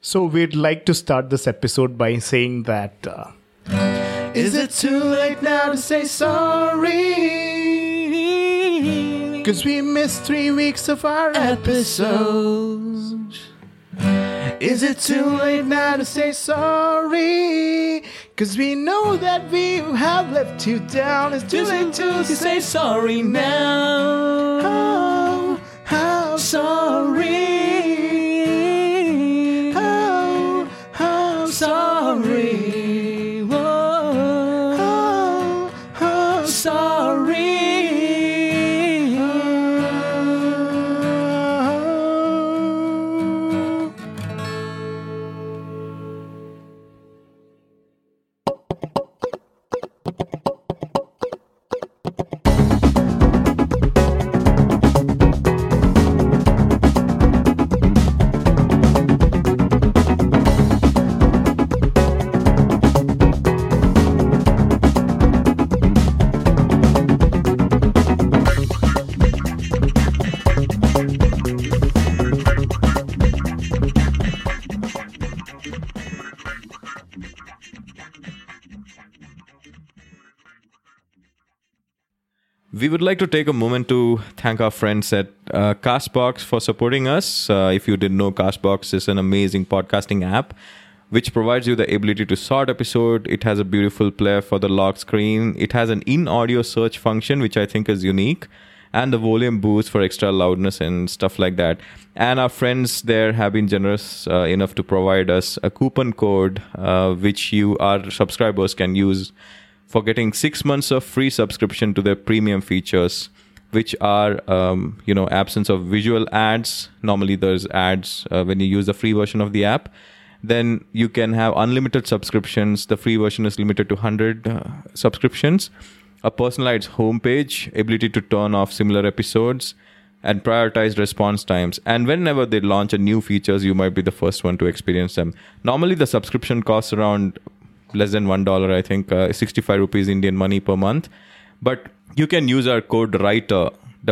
So we'd like to start this episode by saying that is it too late now to say sorry? 'Cause we missed 3 weeks of our episodes. Is it too late now to say sorry? 'Cause we know that we have let you down. It's too late to say sorry now. Oh, sorry. Oh, sorry. Whoa. Oh, sorry. We would like to take a moment to thank our friends at Castbox for supporting us. If you didn't know, Castbox is an amazing podcasting app which provides you the ability to sort episode. It has a beautiful player for the lock screen. It has an in-audio search function, which I think is unique, and the volume boost for extra loudness and stuff like that. And our friends there have been generous enough to provide us a coupon code which our subscribers can use for getting 6 months of free subscription to their premium features, which are, absence of visual ads. Normally there's ads when you use the free version of the app. Then you can have unlimited subscriptions. The free version is limited to 100 subscriptions, a personalized homepage, ability to turn off similar episodes, and prioritized response times. And whenever they launch a new features, you might be the first one to experience them. Normally the subscription costs around less than $1, I think, 65 rupees Indian money per month. But you can use our code WRITER,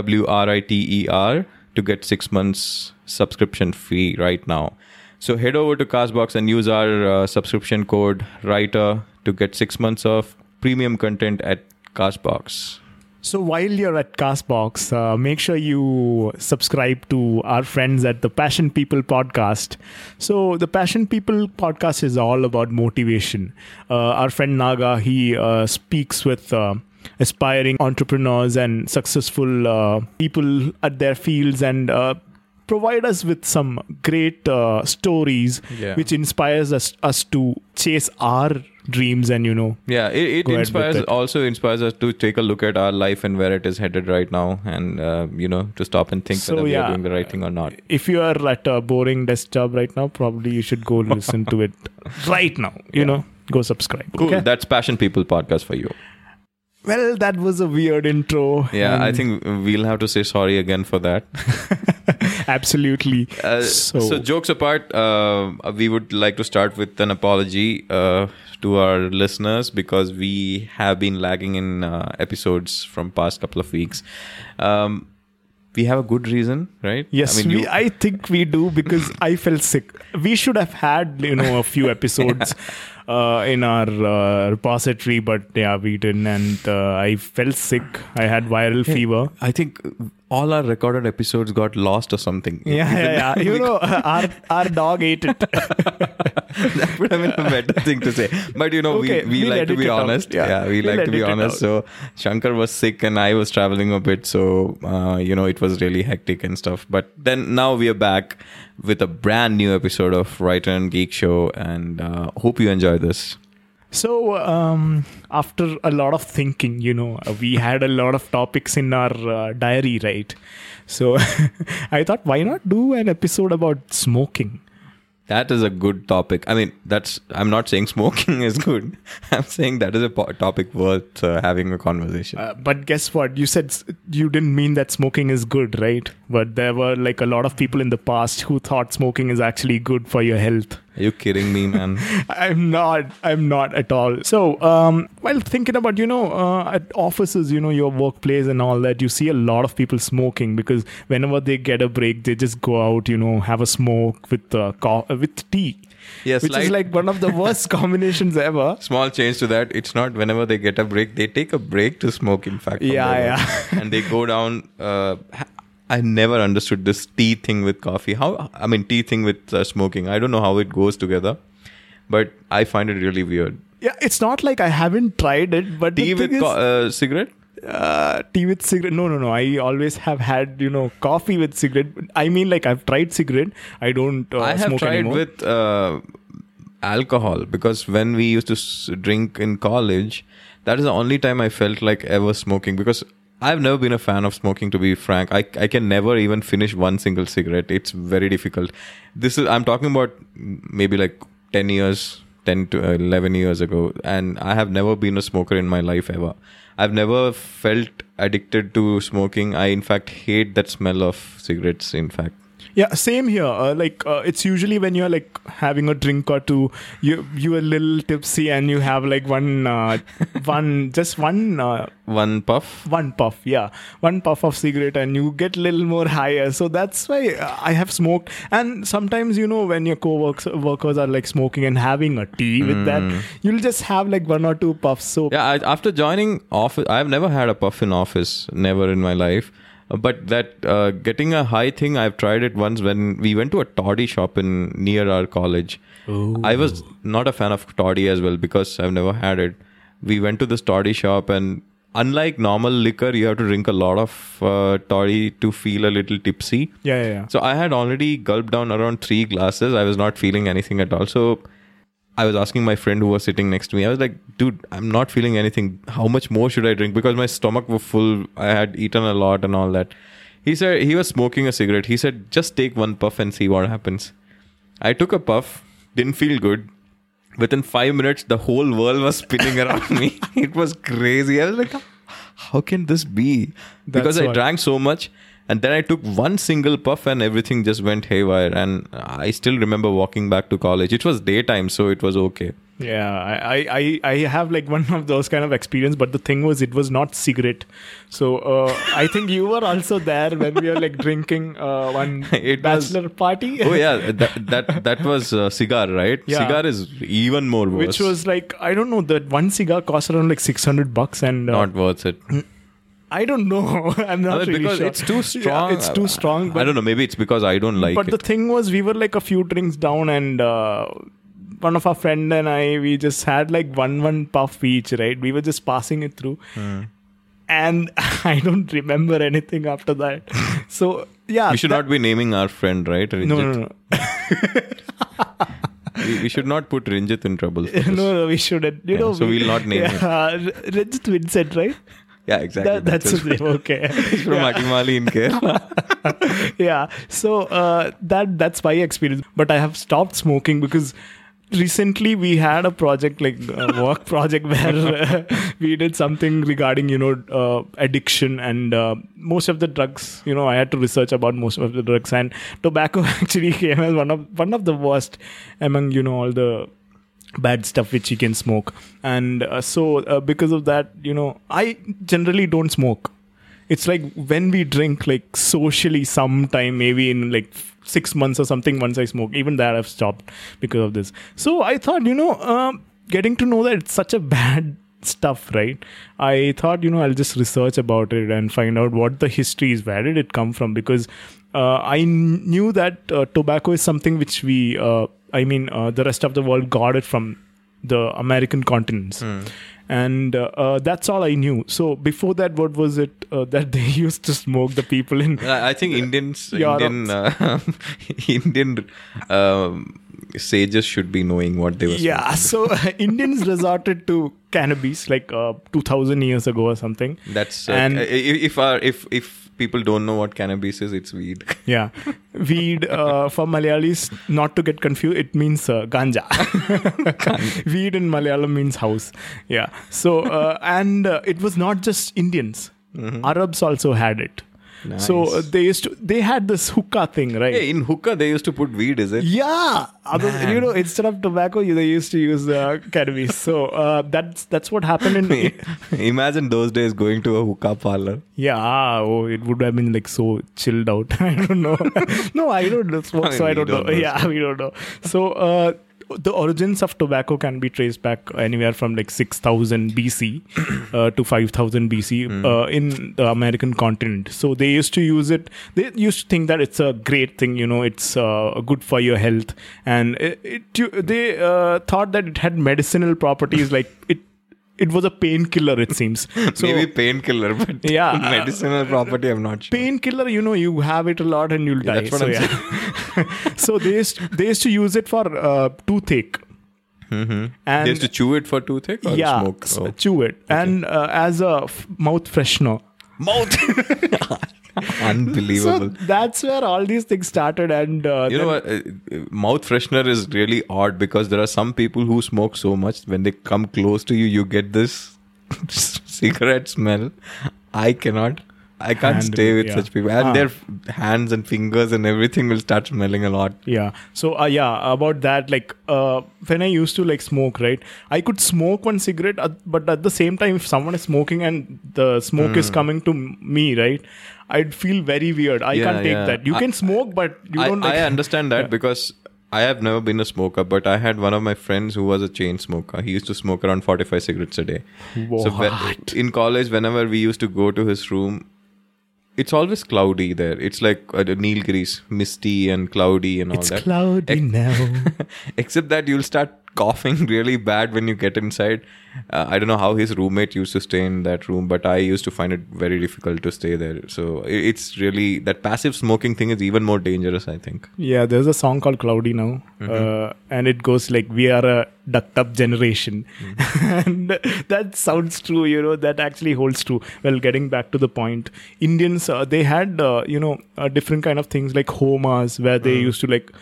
WRITER, to get 6 months subscription free right now. So head over to Castbox and use our subscription code WRITER to get 6 months of premium content at Castbox. So while you're at Castbox, make sure you subscribe to our friends at the Passion People podcast. So the Passion People podcast is all about motivation. Our friend Naga, he speaks with aspiring entrepreneurs and successful people at their fields and provide us with some great stories which inspires us to chase our dreams and it also inspires us to take a look at our life and where it is headed right now, and to stop and think whether we are doing the right thing or not. If you are at a boring desk job right now, probably you should go listen to it right now. Go subscribe. Cool. Okay? That's Passion People podcast for you. Well, that was a weird intro. Yeah, I think we'll have to say sorry again for that. Absolutely. So jokes apart, we would like to start with an apology to our listeners because we have been lagging in episodes from past couple of weeks. We have a good reason, right? Yes, I think we do, because I felt sick. We should have had a few episodes in our repository, but we didn't, and I felt sick. I had viral fever. I think all our recorded episodes got lost or something. Yeah. Our dog ate it. That would have been a better thing to say. But we like to be honest. We like to be honest. So Shankar was sick and I was traveling a bit. So, it was really hectic and stuff. But then now we are back with a brand new episode of Writer and Geek Show, and hope you enjoy this. So, after a lot of thinking, we had a lot of topics in our diary, right? So, I thought, why not do an episode about smoking? That is a good topic. I mean, I'm not saying smoking is good. I'm saying that is a topic worth having a conversation. But guess what? You said you didn't mean that smoking is good, right? But there were like a lot of people in the past who thought smoking is actually good for your health. Are you kidding me, man? I'm not at all. So, while thinking about, at offices, your workplace and all that, you see a lot of people smoking because whenever they get a break, they just go out, have a smoke with with tea. Yes, which is like one of the worst combinations ever. Small change to that. It's not whenever they get a break, they take a break to smoke, in fact. Yeah. And they go down. I never understood this tea thing with coffee. Tea thing with smoking. I don't know how it goes together, but I find it really weird. Yeah, it's not like I haven't tried it, but tea with cigarette? Tea with cigarette? No. I always have had, coffee with cigarette. I mean, like I've tried cigarette. I don't I have smoke tried anymore. with alcohol because when we used to drink in college, that is the only time I felt like ever smoking because I've never been a fan of smoking, to be frank. I can never even finish one single cigarette. It's very difficult. I'm talking about maybe like 10 to 11 years ago. And I have never been a smoker in my life ever. I've never felt addicted to smoking. I, in fact, hate that smell of cigarettes, in fact. Yeah, same here. It's usually when you're like having a drink or two, you're a little tipsy and you have like one puff, yeah, one puff of cigarette and you get a little more higher. So that's why I have smoked. And sometimes, when your co-workers are like smoking and having a tea with that, you'll just have like one or two puffs. So yeah, after joining office, I've never had a puff in office, never in my life. But that getting a high thing, I've tried it once when we went to a toddy shop near our college. Ooh. I was not a fan of toddy as well because I've never had it. We went to this toddy shop and unlike normal liquor, you have to drink a lot of toddy to feel a little tipsy. Yeah. So I had already gulped down around 3 glasses. I was not feeling anything at all. So I was asking my friend who was sitting next to me. I was like, dude, I'm not feeling anything. How much more should I drink? Because my stomach was full. I had eaten a lot and all that. He said he was smoking a cigarette. He said, just take one puff and see what happens. I took a puff. Didn't feel good. Within 5 minutes, the whole world was spinning around me. It was crazy. I was like, how can this be? Because I drank so much. And then I took one single puff and everything just went haywire. And I still remember walking back to college. It was daytime, so it was okay. Yeah, I have like one of those kind of experience. But the thing was, it was not cigarette. So I think you were also there when we were like drinking one bachelor party. Oh yeah, that was cigar, right? Yeah. Cigar is even more worse. Which was like, I don't know, that one cigar cost around like $600 and... not worth it. I don't know. I'm not really because sure. it's too strong. Yeah, it's too strong. But, I don't know. Maybe it's because I don't like it. But the thing was, we were like a few drinks down and one of our friend and I, we just had like one puff each, right? We were just passing it through. And I don't remember anything after that. So, yeah. We should not be naming our friend, right? No. We should not put Ranjit in trouble. No, we shouldn't. So we'll not name him. Ranjit Vincent, right? Yeah, exactly. That's his name. Okay. He's from Akimali in Kerala. Yeah. So that's my experience. But I have stopped smoking because recently we had a project, like a work project, where we did something regarding, addiction and most of the drugs. I had to research about most of the drugs, and tobacco actually came as one of the worst among all the bad stuff which you can smoke. And so because of that, I generally don't smoke. It's like when we drink, like socially sometime, maybe in like 6 months or something, once I smoke. Even that I've stopped because of this. So I thought, getting to know that it's such a bad stuff, right? I thought, I'll just research about it and find out what the history is. Where did it come from? Because I knew that tobacco is something which we... the rest of the world got it from the American continents. And that's all I knew. So before that, what was it that they used to smoke, the people in... I think Indian sages should be knowing what they were smoking. Yeah, so Indians resorted to cannabis like 2000 years ago or something. That's... if people don't know what cannabis is, it's weed. Yeah. Weed, for Malayalis, not to get confused, it means ganja. Weed in Malayalam means house. Yeah. So, and it was not just Indians. Arabs also had it. So Nice. they had this hookah thing, right? Hey, in hookah, they used to put weed, is it? Yeah, instead of tobacco, they used to use cannabis. So that's what happened in. Imagine those days going to a hookah parlor. Yeah, it would have been like so chilled out. I don't know. No, I don't smoke, so I don't know. Yeah, we don't know. So the origins of tobacco can be traced back anywhere from like 6,000 BC to 5,000 BC in the American continent. So they used to use it. They used to think that it's a great thing. It's good for your health, and they thought that it had medicinal properties. Like it was a painkiller, it seems. So, maybe painkiller, but yeah, medicinal property, I'm not sure. Painkiller, you have it a lot and you'll die. That's what I'm saying. So they used to use it for toothache. Mm-hmm. And They used to chew it for toothache or smoke? Oh. chew it. Okay. And as a mouth freshener. Mouth! Unbelievable. So that's where all these things started. And you know what? Mouth freshener is really odd because there are some people who smoke so much. When they come close to you, you get this cigarette smell. I can't stay with such people. And their hands and fingers and everything will start smelling a lot. Yeah. So, about that, like, when I used to like smoke, right, I could smoke one cigarette, but at the same time, if someone is smoking and the smoke is coming to me, right, I'd feel very weird. I can't take that. You can smoke, but you don't like... I understand that because I have never been a smoker, but I had one of my friends who was a chain smoker. He used to smoke around 45 cigarettes a day. What? So in college, whenever we used to go to his room, it's always cloudy there. It's like Nilgiris, misty and cloudy and all that. It's cloudy now. Except that you'll start coughing really bad when you get inside. I don't know how his roommate used to stay in that room, but I used to find it very difficult to stay there. So it's really, that passive smoking thing is even more dangerous, I think. Yeah, there's a song called Cloudy Now. And it goes like, we are a ducked up generation. And that sounds true, that actually holds true. Well, getting back to the point, Indians, they had, different kind of things like homas where they used to like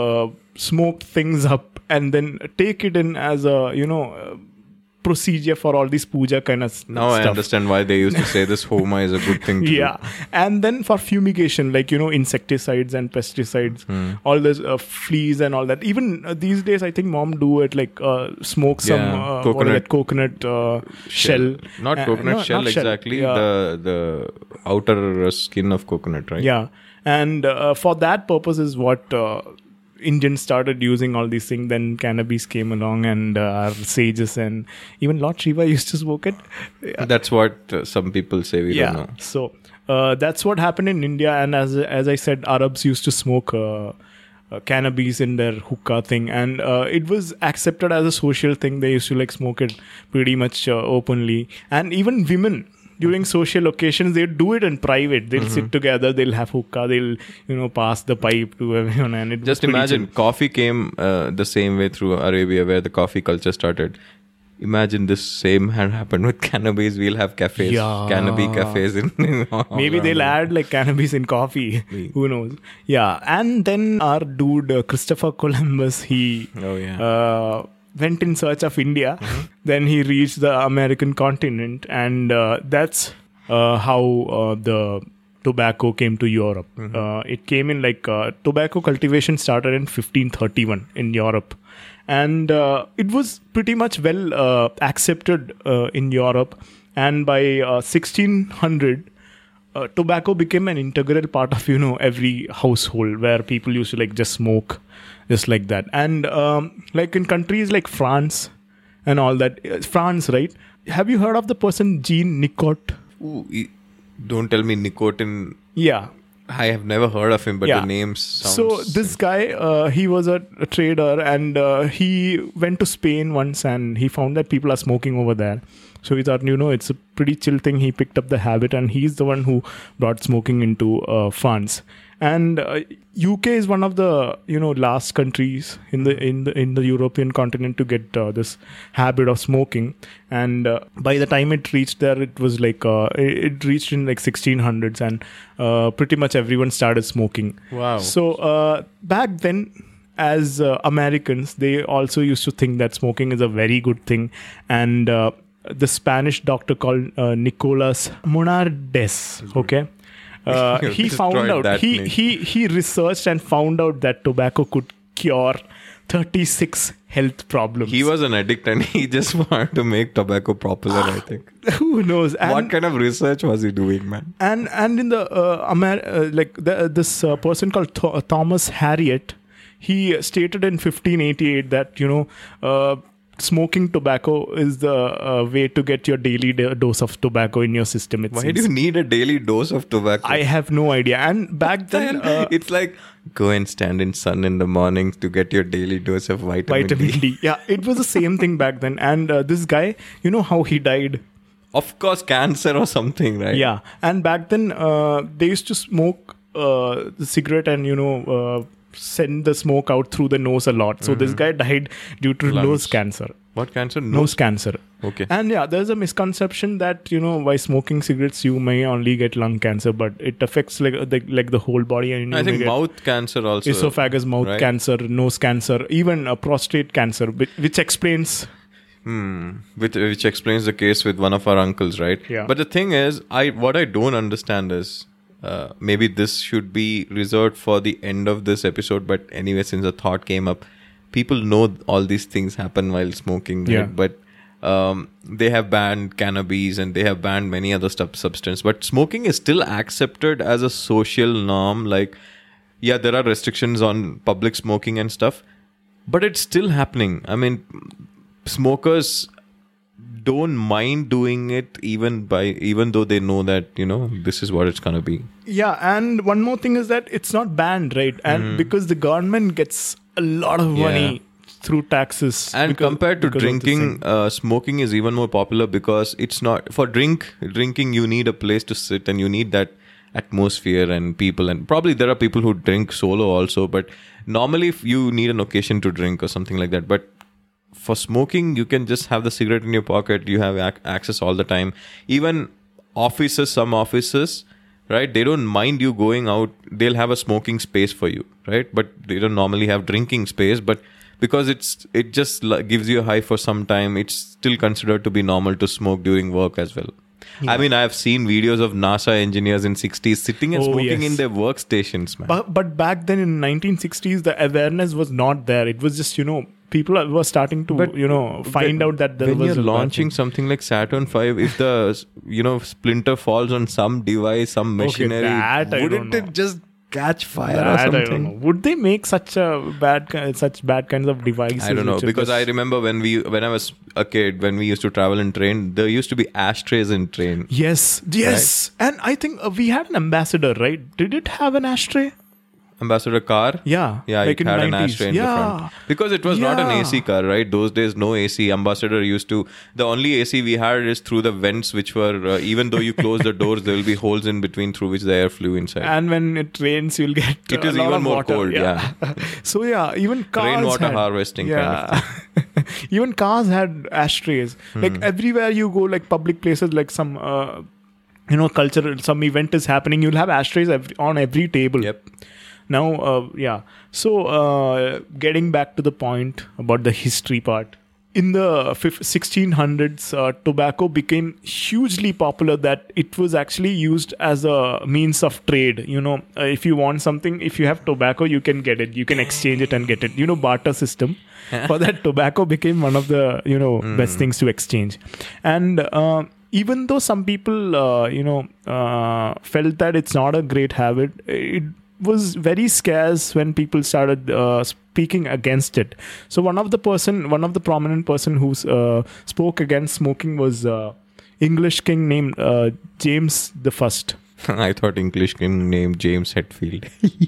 smoke things up and then take it in as a, procedure for all these puja kind of now stuff. I understand why they used to say this homa is a good thing to do. And then for fumigation, like insecticides and pesticides, all those fleas and all that. Even these days, I think mom do it like smoke some coconut shell. Not coconut shell, exactly. The outer skin of coconut, right? Yeah, and for that purpose is what Indians started using all these things. Then cannabis came along, and our sages and even Lord Shiva used to smoke it. That's what some people say. We don't know. So that's what happened in India. And as I said, Arabs used to smoke cannabis in their hookah thing, and it was accepted as a social thing. They used to like smoke it pretty much openly, and even women. During social occasions, they'd do it in private. They'll sit together, they'll have hookah, they'll, pass the pipe to everyone. And it just imagine, coffee came the same way through Arabia, where the coffee culture started. Imagine this same had happened with cannabis. We'll have cafes, cannabis cafes. Maybe they'll add like cannabis in coffee. Who knows? Yeah. And then our dude, Christopher Columbus, he... went in search of India. Then he reached the American continent, and that's how the tobacco came to Europe. It came in like tobacco cultivation started in 1531 in Europe, and it was pretty much well accepted in Europe. And by 1600, tobacco became an integral part of every household, where people used to like just smoke. Just like that. And like in countries like France and all that. France, right? Have you heard of the person Jean Nicot? Ooh, don't tell me nicotine. Yeah. I have never heard of him, but the name sounds... So this guy, he was a trader, and he went to Spain once, and he found that people are smoking over there. So he thought, it's a pretty chill thing. He picked up the habit, and he's the one who brought smoking into France. And UK is one of the last countries in the European continent to get this habit of smoking. And by the time it reached there, it was like it reached in like 1600s, and pretty much everyone started smoking. Wow! So back then, as Americans, they also used to think that smoking is a very good thing. And the Spanish doctor called Nicolas Monardes, okay. He found Destroyed out. that He researched and found out that tobacco could cure 36 health problems. He was an addict and he just wanted to make tobacco popular, I think. Who knows? And, What kind of research was he doing, man? and in the this person called Thomas Harriot, he stated in 1588 that smoking tobacco is the way to get your daily dose of tobacco in your system. Why do you need a daily dose of tobacco? I have no idea. And back then, it's like go and stand in sun in the morning to get your daily dose of vitamin D. Yeah, it was the same thing back then. And this guy, you know how he died? Of course, cancer or something, right? Yeah. And back then, they used to smoke the cigarette and, send the smoke out through the nose a lot. So this guy died due to Lungs. nose cancer. What cancer? Nose cancer. Okay. And yeah, there's a misconception that by smoking cigarettes you may only get lung cancer, but it affects like the whole body. And I you may think get mouth cancer also. esophagus, mouth right? cancer, nose cancer, even prostate cancer, which explains. Which explains the case with one of our uncles, right? Yeah. But the thing is, what I don't understand is, maybe this should be reserved for the end of this episode. But anyway, since the thought came up, people know all these things happen while smoking, right? Yeah. But they have banned cannabis and they have banned many other substances. But smoking is still accepted as a social norm. Like, yeah, there are restrictions on public smoking and stuff, but it's still happening. I mean, smokers don't mind doing it even though they know that this is what it's gonna be. Yeah, and one more thing is that it's not banned, right? And because the government gets a lot of money through taxes. And compared to drinking, smoking is even more popular because it's not for drinking. You need a place to sit and you need that atmosphere and people, and probably there are people who drink solo also. But normally, if you need an occasion to drink or something like that, but for smoking, you can just have the cigarette in your pocket. You have access all the time. Even some offices, right? They don't mind you going out. They'll have a smoking space for you, right? But they don't normally have drinking space. But because it just gives you a high for some time, it's still considered to be normal to smoke during work as well. Yeah. I mean, I've seen videos of NASA engineers in 60s sitting and smoking in their workstations, man. But back then in 1960s, the awareness was not there. It was just, people were starting to, find out that there was... When you're launching something like Saturn V, if the, splinter falls on some device, some machinery, wouldn't it just catch fire or something? I don't know. Would they make such bad kinds of devices? I don't know, because I remember when I was a kid, when we used to travel in train, there used to be ashtrays in train. Yes. Right? And I think we had an Ambassador, right? Did it have an ashtray? Ambassador car? Yeah. Like it had 90s. An ashtray in the front. Because it was not an AC car, right? Those days, no AC. Ambassador used to... The only AC we had is through the vents, which were... even though you close the doors, there will be holes in between through which the air flew inside. And when it rains, you'll get it is even more water. cold, yeah. So, yeah, even cars rainwater harvesting kind of thing. Even cars had ashtrays. Like, everywhere you go, like public places, like some... culture, some event is happening, you'll have ashtrays on every table. Yep. Now, So, getting back to the point about the history part. In the 1600s, tobacco became hugely popular that it was actually used as a means of trade. If you want something, if you have tobacco, you can get it. You can exchange it and get it. Barter system. For that, tobacco became one of the, best things to exchange. And even though some people, felt that it's not a great habit, it was very scarce when people started speaking against it. So one of the prominent person who spoke against smoking was English king named James the First. I thought English king named James Hetfield.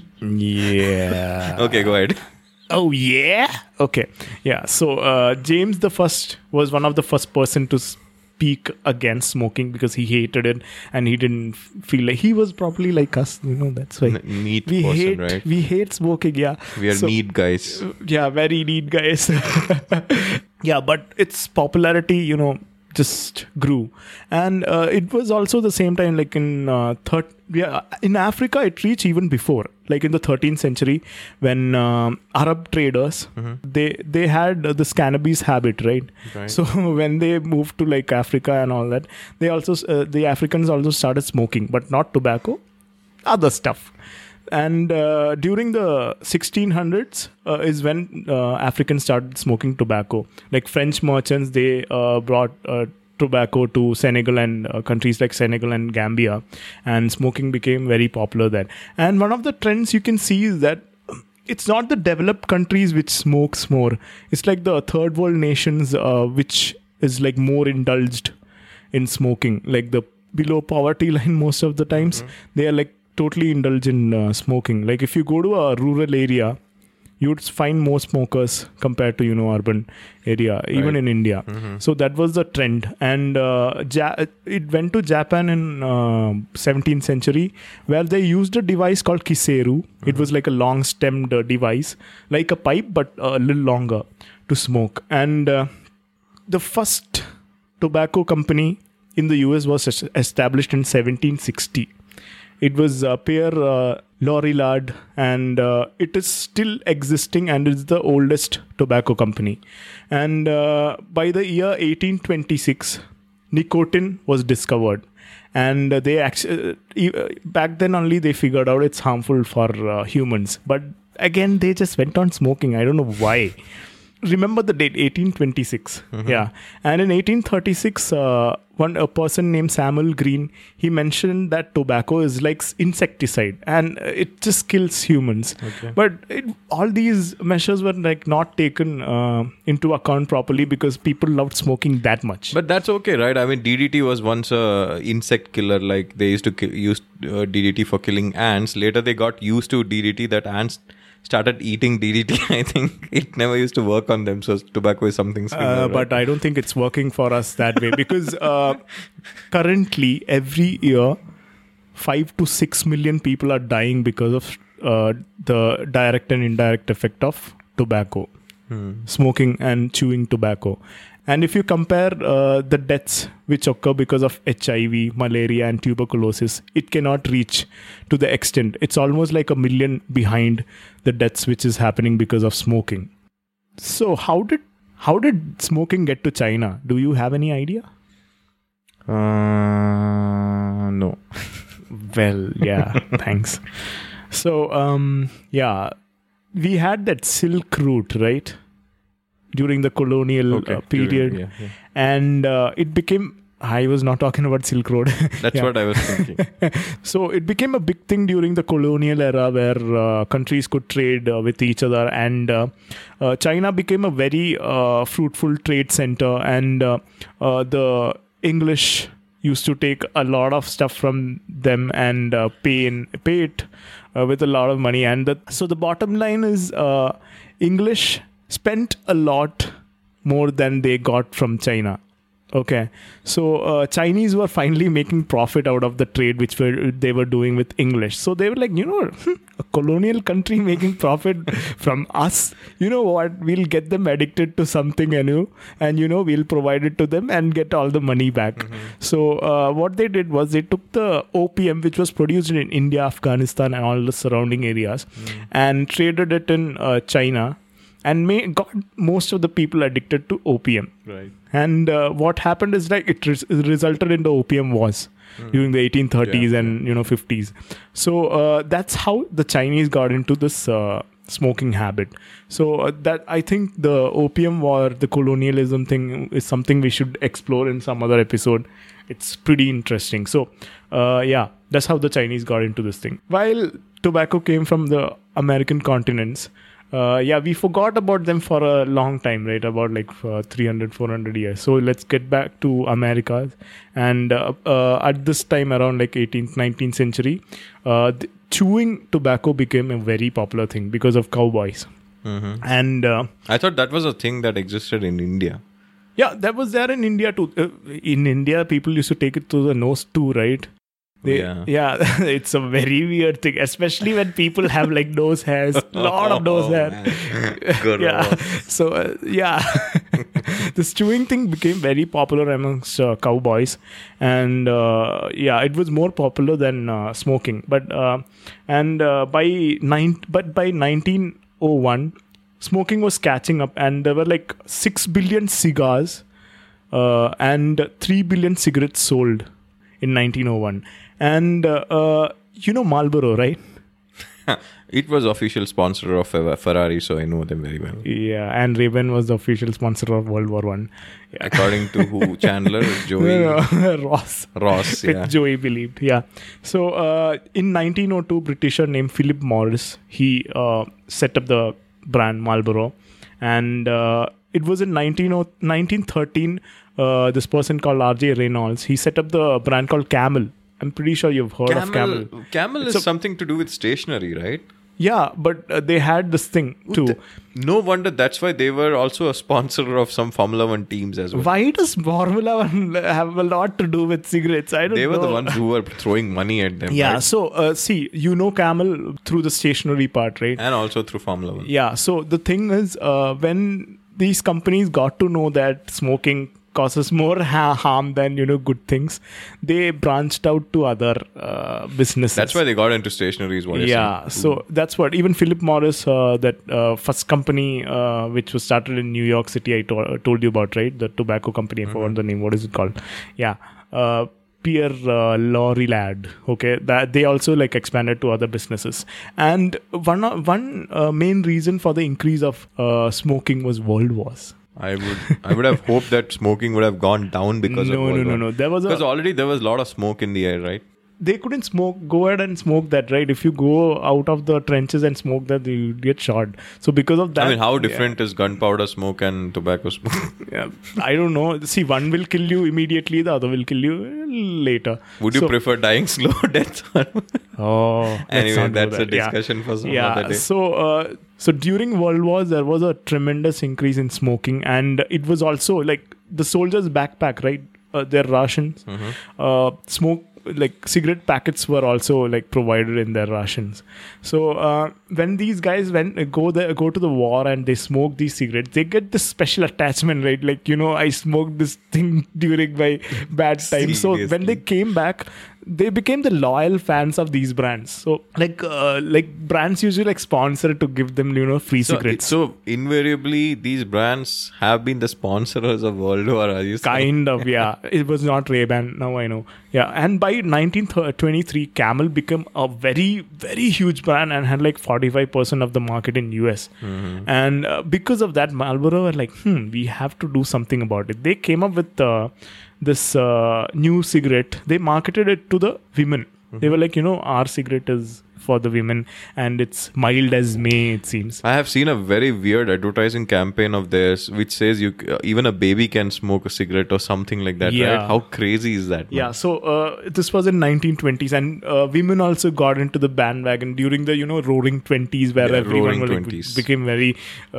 Yeah. Okay, go ahead. Oh yeah. Okay. Yeah. So James the First was one of the first person to speak against smoking because he hated it and he didn't feel like he was probably like us. That's why right? We hate smoking. Yeah. We are neat guys. Yeah, very neat guys. Yeah, but its popularity, just grew, and it was also the same time like in Africa it reached even before, like in the 13th century when Arab traders they had this cannabis habit, right? So when they moved to like Africa and all that, they also the Africans also started smoking, but not tobacco, other stuff. And during the 1600s is when Africans started smoking tobacco. Like French merchants, they brought tobacco to Senegal and countries like Senegal and Gambia, and smoking became very popular there. And one of the trends you can see is that it's not the developed countries which smokes more. It's like the third world nations which is like more indulged in smoking. Like the below poverty line most of the times, they are like totally indulge in smoking. Like if you go to a rural area, you'd find more smokers compared to urban area, even in India. So that was the trend, and it went to Japan in 17th century, where they used a device called kiseru. It was like a long stemmed device, like a pipe but a little longer, to smoke. And the first tobacco company in the US was established in 1760. It was Pierre Lorillard, and it is still existing, and it's the oldest tobacco company. And by the year 1826, nicotine was discovered, and they actually back then only they figured out it's harmful for humans. But again, they just went on smoking. I don't know why. Remember the date, 1826. Yeah. And in 1836, a person named Samuel Green, he mentioned that tobacco is like insecticide and it just kills humans. But all these measures were like not taken into account properly because people loved smoking that much. But that's okay, right? I mean, DDT was once a insect killer. Like they used to use DDT for killing ants. Later they got used to DDT that ants started eating DDT. I think it never used to work on them. So tobacco is something similar. But I don't think it's working for us that way because currently every year 5 to 6 million people are dying because of the direct and indirect effect of tobacco, smoking and chewing tobacco. And if you compare the deaths which occur because of HIV, malaria and tuberculosis, it cannot reach to the extent. It's almost like 1 million behind the deaths which is happening because of smoking. So how did smoking get to China? Do you have any idea? No. Well, yeah, thanks. So, we had that Silk Route, right? During the colonial period. And it became... I was not talking about Silk Road. That's what I was thinking. So it became a big thing during the colonial era where countries could trade with each other, and China became a very fruitful trade center, and the English used to take a lot of stuff from them and pay it with a lot of money. And so the bottom line is English spent a lot more than they got from China. Okay, so Chinese were finally making profit out of the trade which they were doing with English. So they were like, a colonial country making profit from us. You know what? We'll get them addicted to something and we'll provide it to them and get all the money back. So what they did was they took the opium which was produced in India, Afghanistan and all the surrounding areas and traded it in China. And got most of the people addicted to opium. Right. And what happened is like it resulted in the opium wars during the 1830s and 50s. So that's how the Chinese got into this smoking habit. So that I think the opium war, the colonialism thing is something we should explore in some other episode. It's pretty interesting. So that's how the Chinese got into this thing. While tobacco came from the American continents, we forgot about them for a long time, right? About like 300, 400 years. So let's get back to America. And at this time around like 18th, 19th century, chewing tobacco became a very popular thing because of cowboys. And I thought that was a thing that existed in India. Yeah, that was there in India too. In India, people used to take it to the nose too, right? It's a very weird thing, especially when people have like nose hairs, a lot of nose hair. So this chewing thing became very popular amongst cowboys, and it was more popular than smoking. But by 1901, smoking was catching up, and there were like 6 billion cigars and 3 billion cigarettes sold in 1901. And you know Marlboro, right? It was official sponsor of Ferrari, so I know them very well. Yeah, and Ray-Ban was the official sponsor of World War One. Yeah. According to who? Chandler? Joey? Ross. Ross, yeah. Joey believed, yeah. So in 1902, Britisher named Philip Morris, he set up the brand Marlboro. And it was in 1913, this person called R.J. Reynolds, he set up the brand called Camel. I'm pretty sure you've heard of Camel. Camel is something to do with stationery, right? Yeah, but they had this thing too. No wonder that's why they were also a sponsor of some Formula One teams as well. Why does Formula One have a lot to do with cigarettes? I don't know. They were the ones who were throwing money at them. Yeah, right? so see, you know Camel through the stationery part, right? And also through Formula One. Yeah, so the thing is, when these companies got to know that smoking causes more harm than good things, they branched out to other businesses. That's why they got into stationery is what you're saying. So that's what even Philip Morris, that first company which was started in New York City, I told you about, right? The tobacco company, I forgot the name. What is it called? Yeah, Pierre Lorillard. Okay, that they also like expanded to other businesses, and one main reason for the increase of smoking was world wars. I would have hoped that smoking would have gone down because of World War. No. Because already there was a lot of smoke in the air, right? They couldn't go ahead and smoke that, right? If you go out of the trenches and smoke that, you get shot. So because of that, I mean, how different is gunpowder smoke and tobacco smoke? Yeah, I don't know. See, one will kill you immediately, the other will kill you later. Would you prefer dying slow death? Anyway, that's a discussion for some other day. So during World Wars, there was a tremendous increase in smoking, and it was also like the soldiers' backpack, right? Their rations, smoke. Like cigarette packets were also like provided in their rations. So when these guys go to the war and they smoke these cigarettes, they get this special attachment, right? Like I smoked this thing during my bad time. So when they came back, they became the loyal fans of these brands. So like brands usually like sponsor to give them free cigarettes. So invariably these brands have been the sponsors of World War. Are you saying? Kind of, yeah. It was not Ray-Ban. Now I know. Yeah, and by 1923, Camel became a very, very huge brand and had like 45% of the market in US. Mm-hmm. And because of that, Marlboro were like, we have to do something about it. They came up with this new cigarette. They marketed it to the women. Mm-hmm. They were like, our cigarette is for the women and it's mild as May, it seems. I have seen a very weird advertising campaign of theirs which says even a baby can smoke a cigarette or something like that, right? How crazy is that, man? Yeah, so this was in 1920s, and women also got into the bandwagon during the roaring 20s, where everyone became very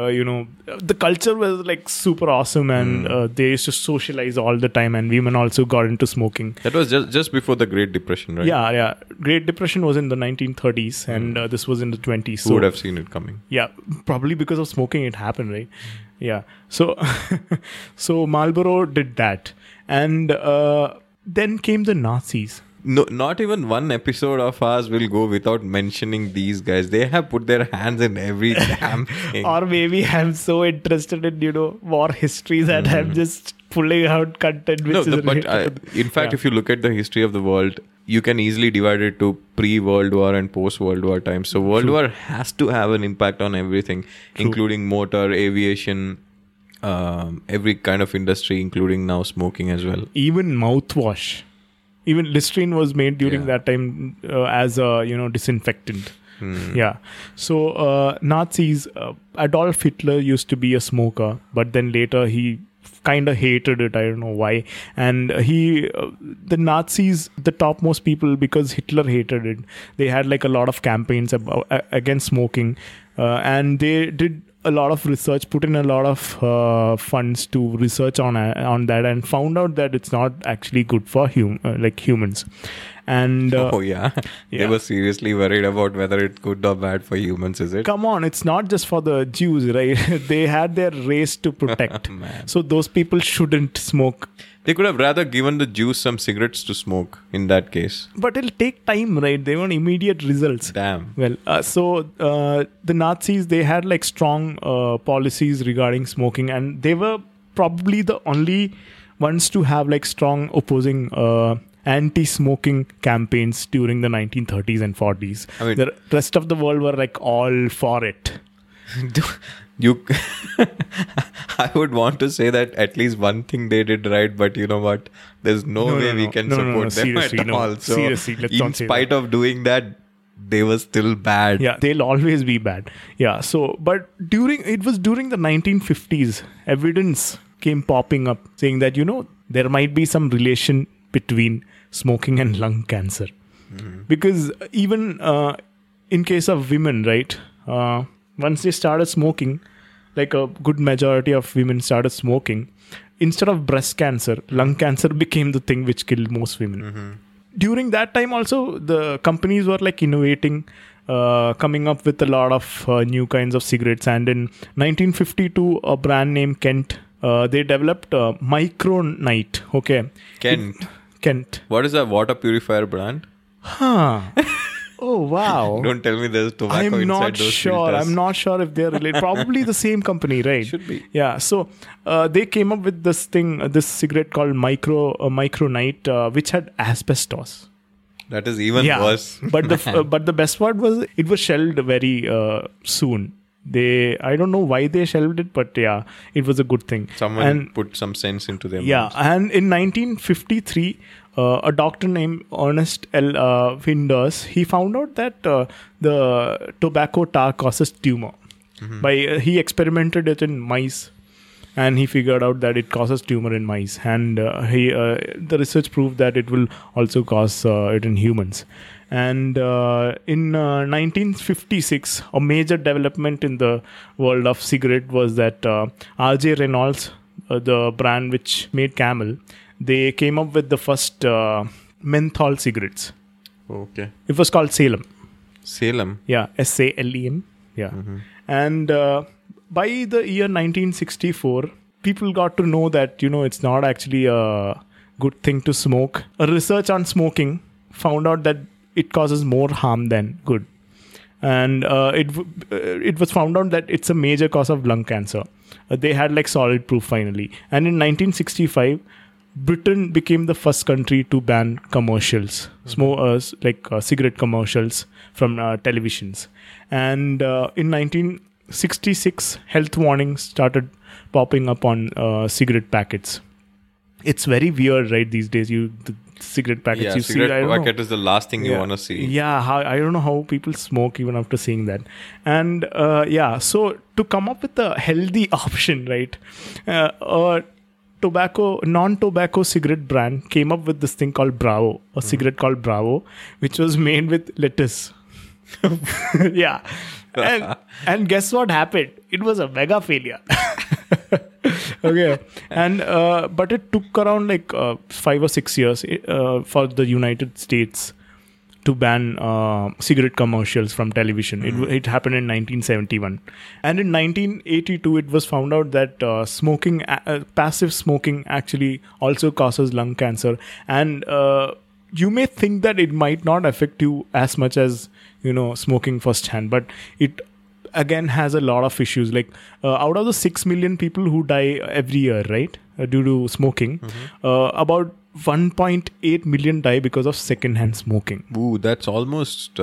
the culture was like super awesome, and they used to socialize all the time, and women also got into smoking. That was just before the Great Depression, right? Yeah. Great Depression was in the 1930s, and this was in the 20s. Who would have seen it coming? Yeah, probably because of smoking it happened, right? Yeah. So Marlboro did that, and then came the Nazis. No, not even one episode of ours will go without mentioning these guys. They have put their hands in every damn thing. Or maybe I'm so interested in war history that I'm just pulling out content which is related. In fact, if you look at the history of the world, you can easily divide it to pre-World War and post-World War times. So World War has to have an impact on everything, including motor, aviation, every kind of industry, including now smoking as well. Even mouthwash. Even Listerine was made during that time as a disinfectant. Yeah. So Nazis, Adolf Hitler used to be a smoker, but then later he kind of hated it. I don't know why. And the Nazis, the topmost people, because Hitler hated it, they had like a lot of campaigns against smoking, and they did a lot of research, put in a lot of funds to research on that, and found out that it's not actually good for humans. And they were seriously worried about whether it's good or bad for humans, is it? Come on, it's not just for the Jews, right? They had their race to protect. So those people shouldn't smoke. They could have rather given the Jews some cigarettes to smoke in that case. But it'll take time, right? They want immediate results. Damn. Well, the Nazis, they had like strong policies regarding smoking, and they were probably the only ones to have like strong opposing anti-smoking campaigns during the 1930s and 40s. I mean- The rest of the world were like all for it. You, I would want to say that at least one thing they did right, but you know what? There's no way we can support them at all. So seriously, let's in not say spite of doing that, they were still bad. Yeah, they'll always be bad. Yeah, so, but during the 1950s, evidence came popping up saying that, there might be some relation between smoking and lung cancer. Because even in case of women, right, once they started smoking, like a good majority of women started smoking, instead of breast cancer, lung cancer became the thing which killed most women. During that time also, the companies were like innovating, coming up with a lot of new kinds of cigarettes. And in 1952, a brand named Kent, they developed Micronite. Okay. Kent. What is that water purifier brand? Huh. Oh, wow. Don't tell me there's tobacco inside those filters. I'm not sure if they're related. Probably the same company, right? Should be. Yeah. So they came up with this cigarette called Micronite, which had asbestos. That is even worse. But the best part was it was shelved very soon. I don't know why they shelved it, but yeah, it was a good thing. Someone put some sense into them. Yeah, and in 1953, a doctor named Ernest L. Winders, he found out that the tobacco tar causes tumor. He experimented it in mice, and he figured out that it causes tumor in mice. And the research proved that it will also cause it in humans. And in 1956, a major development in the world of cigarette was that R.J. Reynolds, the brand which made Camel, they came up with the first menthol cigarettes. Okay. It was called Salem. Salem? Yeah, Salem. Yeah. And by the year 1964, people got to know that, it's not actually a good thing to smoke. A research on smoking found out that it causes more harm than good. And it was found out that it's a major cause of lung cancer. They had like solid proof finally. And in 1965, Britain became the first country to ban commercials, cigarette commercials from televisions. And in 1966, health warnings started popping up on cigarette packets. It's very weird, right? These days, the cigarette packets you see. Cigarette packet is the last thing you want to see. Yeah, I don't know how people smoke even after seeing that. And so to come up with a healthy option, right? Non-tobacco cigarette brand came up with this thing called Bravo, a cigarette called Bravo, which was made with lettuce. Yeah. And guess what happened? It was a mega failure. Okay. And but it took around 5 or 6 years for the United States to ban cigarette commercials from television. It happened in 1971. And in 1982, it was found out that passive smoking actually also causes lung cancer. And you may think that it might not affect you as much as, smoking firsthand, but it again has a lot of issues. Like out of the 6 million people who die every year, right, due to smoking, about 1.8 million die because of secondhand smoking. Ooh, that's almost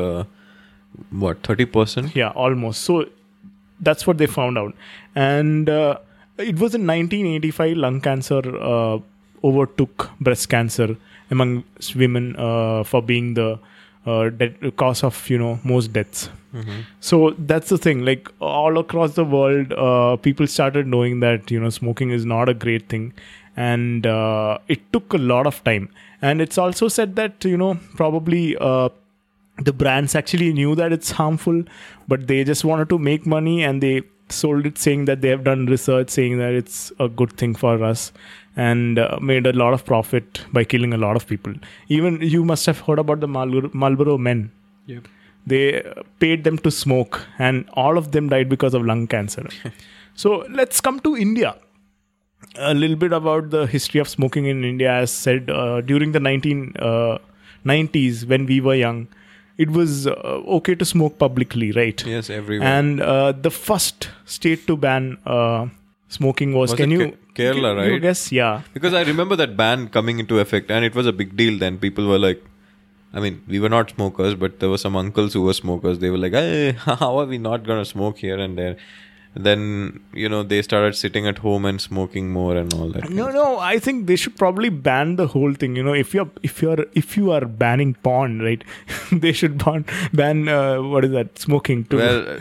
30%? Yeah, almost. So that's what they found out. And it was in 1985 lung cancer overtook breast cancer among women for being the cause of most deaths. So that's the thing. Like all across the world, people started knowing that smoking is not a great thing. And it took a lot of time. And it's also said that, probably the brands actually knew that it's harmful, but they just wanted to make money and they sold it saying that they have done research saying that it's a good thing for us, and made a lot of profit by killing a lot of people. Even you must have heard about the Marlboro men. Yep. They paid them to smoke and all of them died because of lung cancer. So let's come to India. A little bit about the history of smoking in India. As said, during the 1990s, when we were young, it was okay to smoke publicly, right? Yes, everywhere. And the first state to ban smoking was. Was Can it you Kerala, you right? guess? Yeah. Because I remember that ban coming into effect, and it was a big deal then. People were like, I mean, we were not smokers, but there were some uncles who were smokers. They were like, hey, how are we not going to smoke here and there? Then, they started sitting at home and smoking more and all that. No. I think they should probably ban the whole thing. If you are banning porn, right? They should ban what is that? Smoking too. Well,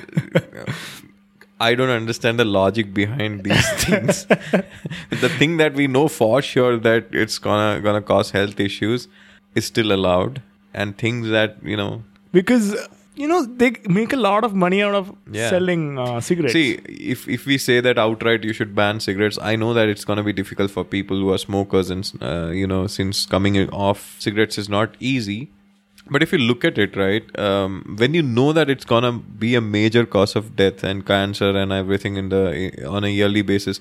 I don't understand the logic behind these things. The thing that we know for sure that it's gonna cause health issues is still allowed, and things that because they make a lot of money out of selling cigarettes. See, if we say that outright you should ban cigarettes, I know that it's gonna be difficult for people who are smokers, and since coming off cigarettes is not easy. But if you look at it, right, when you know that it's gonna be a major cause of death and cancer and everything on a yearly basis,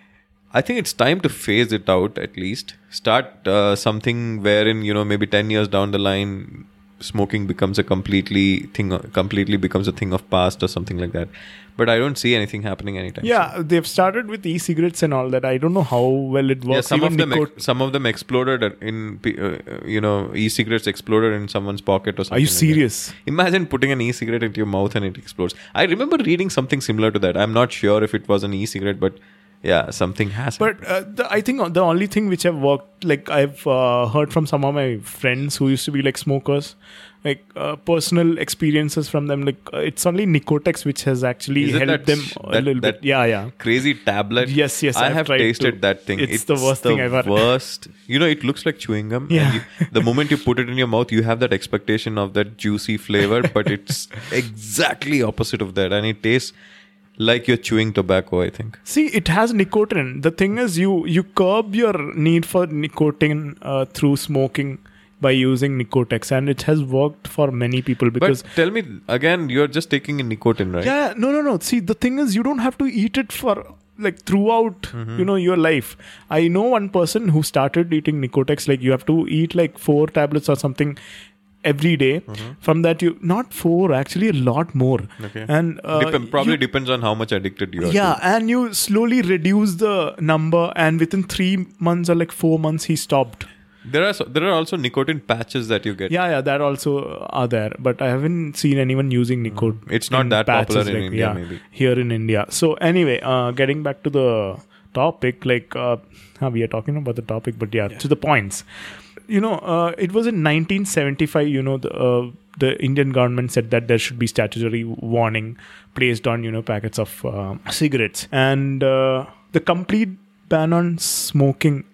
I think it's time to phase it out at least. Start something wherein maybe 10 years down the line, smoking becomes completely becomes a thing of past or something like that. But I don't see anything happening anytime soon. They've started with e-cigarettes and all that. I don't know how well it works. Yeah, some of them exploded in e-cigarettes exploded in someone's pocket or something. Are you serious? Like that. Imagine putting an e-cigarette into your mouth and it explodes. I remember reading something similar to that. I'm not sure if it was an e-cigarette, but yeah, something has happened. But I think the only thing which I've worked, like I've heard from some of my friends who used to be like smokers, like personal experiences from them, like it's only Nicotex which has actually helped them a little bit. Yeah. Crazy tablet. Yes. I have tasted that thing. It's the worst thing ever. Worst. It looks like chewing gum. Yeah. And the moment you put it in your mouth, you have that expectation of that juicy flavor, but it's exactly opposite of that, and it tastes like you're chewing tobacco, I think. See, it has nicotine. The thing is, you curb your need for nicotine through smoking by using Nicotex, and it has worked for many people because. But tell me again, you're just taking in nicotine, right? Yeah, no. See, the thing is, you don't have to eat it for like throughout, your life. I know one person who started eating Nicotex. Like you have to eat like 4 tablets or something every day. From that, not 4, actually a lot more. Okay. And depends on how much addicted you are. Yeah, and you slowly reduce the number, and within 3 months or like 4 months, he stopped. There are also nicotine patches that you get. Yeah, that also are there, but I haven't seen anyone using nicotine. It's not that patches popular in India, maybe. Here in India. So anyway, getting back to the topic, like we are talking about the topic, but to the points. It was in 1975. The Indian government said that there should be statutory warning placed on packets of cigarettes, and the complete ban on smoking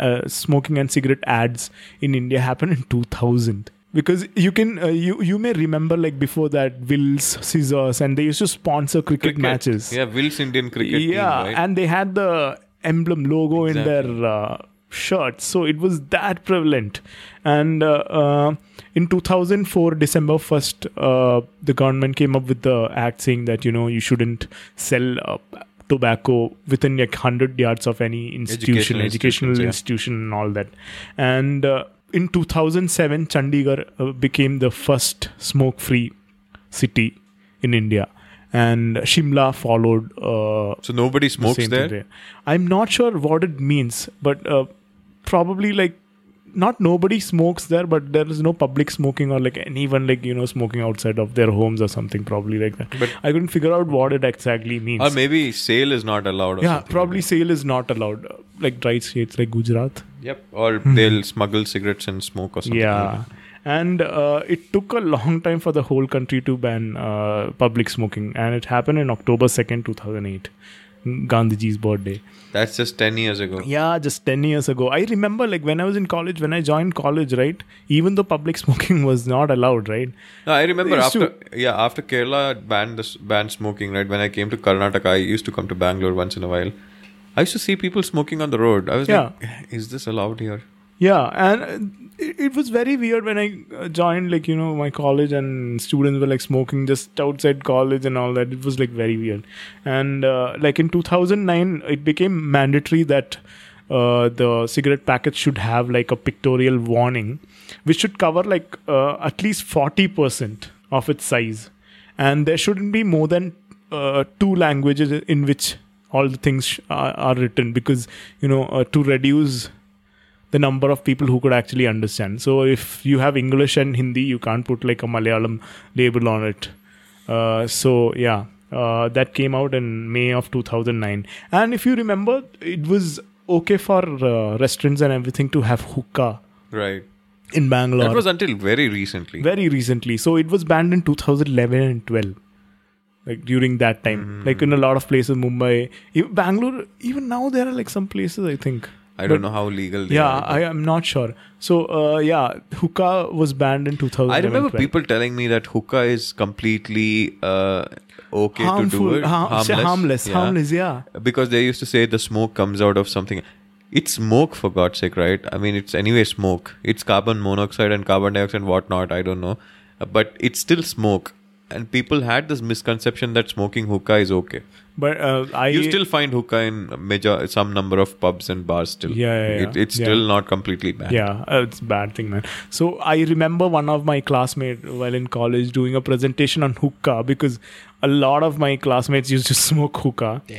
and cigarette ads in India happened in 2000. Because you can you may remember, like before that, Wills, Scissors, and they used to sponsor cricket matches. Yeah, Wills Indian cricket team, right? And they had the emblem logo in their shirts, so it was that prevalent. And in 2004, December 1st, the government came up with the act saying that you shouldn't sell tobacco within like 100 yards of any educational institution and all that. And in 2007, Chandigarh became the first smoke-free city in India. And Shimla followed. So nobody smokes there? I'm not sure what it means, but probably like not nobody smokes there, but there is no public smoking or like anyone like smoking outside of their homes or something, probably like that. But I couldn't figure out what it exactly means. Or maybe sale is not allowed. Or probably like sale is not allowed, like dry states like Gujarat. Yep, or they'll smuggle cigarettes and smoke or something. Yeah. Like that. And it took a long time for the whole country to ban public smoking, and it happened in October 2nd, 2008, Gandhiji's birthday. That's just 10 years ago. Yeah, just 10 years ago. I remember like when I was in college, when I joined college, right? Even though public smoking was not allowed, right? No, I remember after Kerala banned smoking, right? When I came to Karnataka, I used to come to Bangalore once in a while. I used to see people smoking on the road. I was like, is this allowed here? Yeah, and it was very weird when I joined like my college, and students were like smoking just outside college and all that. It was like very weird. And like in 2009, it became mandatory that the cigarette packets should have like a pictorial warning, which should cover like at least 40% of its size, and there shouldn't be more than 2 languages in which all the things are written, because to reduce the number of people who could actually understand. So if you have English and Hindi, you can't put like a Malayalam label on it. That came out in May of 2009. And if you remember, it was okay for restaurants and everything to have hookah. Right. In Bangalore. That was until very recently. Very recently. So it was banned in 2011 and 12. Like during that time. Like in a lot of places, Mumbai. Bangalore, even now there are like some places, I think. I don't know how legal they are. Yeah, I am not sure. So, hookah was banned in 2011. I remember people telling me that hookah is completely okay harmful, to do it. Harmless, yeah. Because they used to say the smoke comes out of something. It's smoke, for God's sake, right? I mean, it's anyway smoke. It's carbon monoxide and carbon dioxide and whatnot. I don't know. But it's still smoke. And people had this misconception that smoking hookah is okay. But you still find hookah in some number of pubs and bars still. It's still not completely bad. Yeah, it's a bad thing, man. So I remember one of my classmates while in college doing a presentation on hookah, because a lot of my classmates used to smoke hookah. Damn.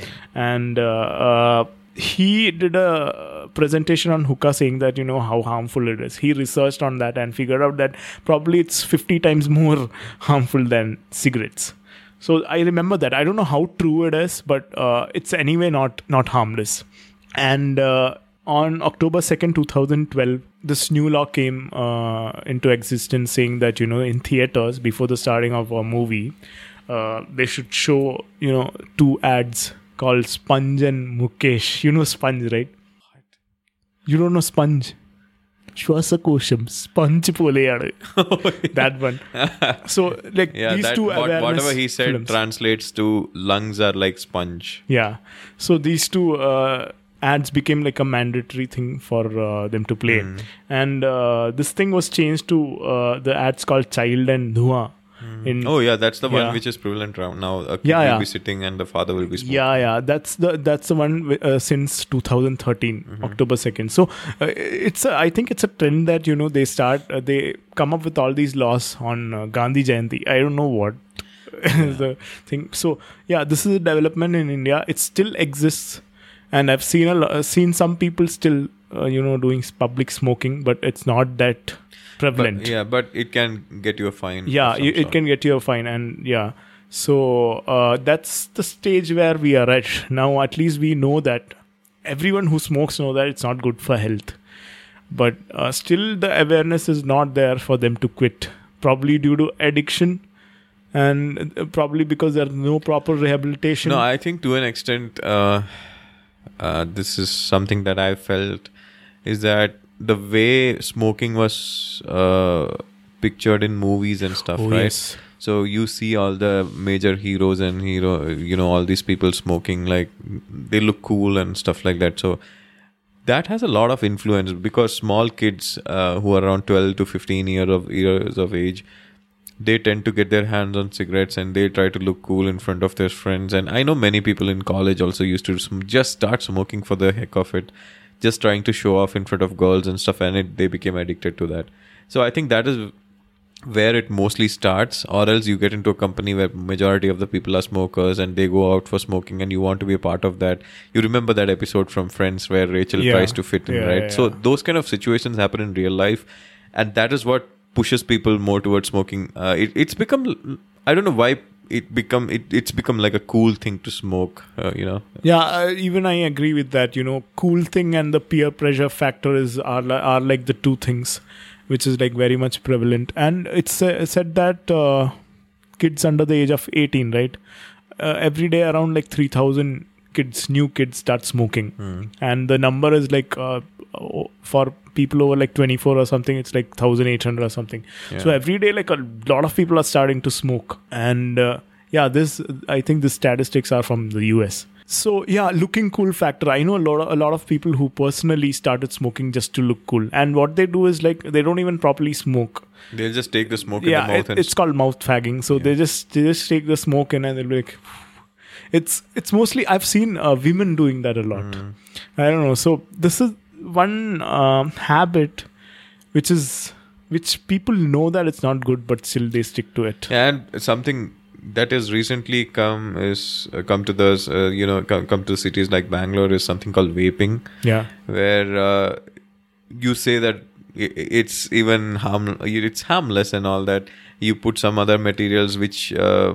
And he did a presentation on hookah saying that, how harmful it is. He researched on that and figured out that probably it's 50 times more harmful than cigarettes. So I remember that. I don't know how true it is, but it's anyway not harmless. And on October 2nd, 2012, this new law came into existence saying that, in theaters, before the starting of a movie, they should show, 2 ads called Sponge and Mukesh. You know Sponge, right? What? You don't know Sponge? Shwasakosham, Sponge pole. That one. So, like, these two awareness whatever he said films translates to lungs are like sponge. Yeah. So, these two ads became like a mandatory thing for them to play. And this thing was changed to the ads called Child and Dhua. That's the one which is prevalent now. A kid will be sitting and the father will be smoking. That's the one since 2013, October 2nd. So I think it's a trend that they come up with all these laws on Gandhi Jayanti. I don't know what is the thing. So this is a development in India. It still exists, and I've seen some people still doing public smoking, but it's not that prevalent. But it can get you a fine. It can get you a fine. And so that's the stage where we are at now. At least we know that everyone who smokes know that it's not good for health, but still the awareness is not there for them to quit, probably due to addiction, and probably because there's no proper rehabilitation. No, I think to an extent this is something that I felt is that the way smoking was pictured in movies and stuff, right? Yes. So you see all the major heroes and all these people smoking, like they look cool and stuff like that. So that has a lot of influence, because small kids who are around 12 to 15 years of age, they tend to get their hands on cigarettes and they try to look cool in front of their friends. And I know many people in college also used to just start smoking for the heck of it, just trying to show off in front of girls and stuff, and they became addicted to that. So I think that is where it mostly starts, or else you get into a company where majority of the people are smokers and they go out for smoking and you want to be a part of that. You remember that episode from Friends where Rachel tries to fit in, right? So those kind of situations happen in real life, and that is what pushes people more towards smoking. It's become, I don't know why, it's become like a cool thing to smoke, even I agree with that. Cool thing and the peer pressure factor are like the two things which is like very much prevalent. And it's said that kids under the age of 18, right, every day around like 3,000 new kids start smoking, and the number is like for people over like 24 or something, it's like 1,800 or something. So every day, like a lot of people are starting to smoke. And I think the statistics are from the US. So looking cool factor. I know a lot of people who personally started smoking just to look cool, and what they do is like they don't even properly smoke. They'll just take the smoke in the mouth. It's called mouth fagging. So they just take the smoke in and they'll be like, it's mostly, I've seen women doing that a lot. I don't know. So this is one habit which people know that it's not good, but still they stick to it. And something that has recently come to the come to cities like Bangalore is something called vaping. Yeah. Where you say that it's even it's harmless and all that. You put some other materials which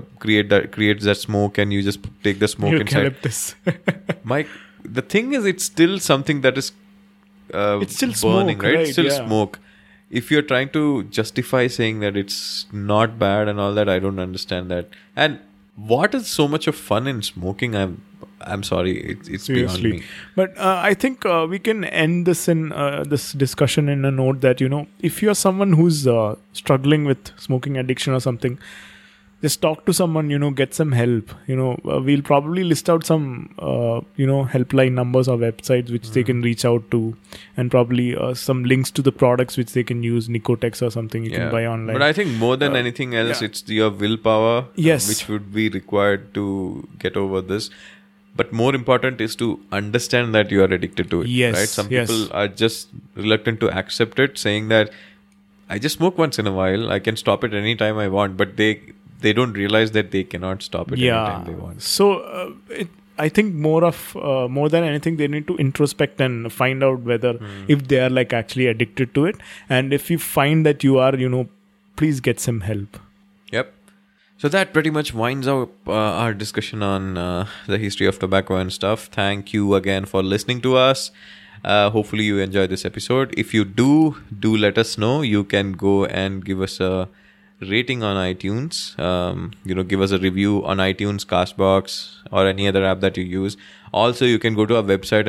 creates that smoke, and you just take the smoke inside. Eucalyptus. Mike, the thing is, it's still something that is it's still burning, smoke, right? right? It's still Yeah. smoke. If you're trying to justify saying that it's not bad and all that, I don't understand that. And what is so much of fun in smoking? I'm sorry, it's beyond Seriously. me. But I think we can end this in this discussion in a note that, if you're someone who's struggling with smoking addiction or something, just talk to someone, get some help. We'll probably list out some, helpline numbers or websites which they can reach out to, and probably some links to the products which they can use, Nicotex or something you can buy online. But I think more than anything else, yeah. it's your willpower, Yes. which would be required to get over this. But more important is to understand that you are addicted to it. Yes, Right? Some yes. people are just reluctant to accept it, saying that I just smoke once in a while, I can stop it anytime I want, but they don't realize that they cannot stop it anytime they want. So I think more than anything, they need to introspect and find out whether if they are like actually addicted to it, and if you find that you are, please get some help. Yep. So that pretty much winds up our discussion on the history of tobacco and stuff. Thank you again for listening to us. Hopefully you enjoyed this episode. If you do let us know. You can go and give us a rating on iTunes. Give us a review on iTunes, Castbox, or any other app that you use. Also, you can go to our website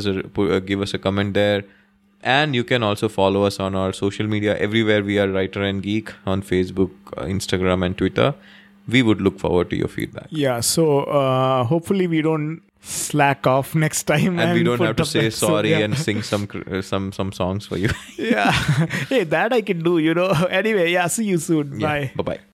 and give us a comment there. And you can also follow us on our social media. Everywhere we are Writer and Geek on Facebook, Instagram, and Twitter. We would look forward to your feedback. Yeah, so hopefully we don't slack off next time, And we don't put have to up say episode, sorry yeah. and sing some songs for you. Yeah, hey, that I can do. Anyway, yeah. See you soon. Yeah. Bye. Bye-bye.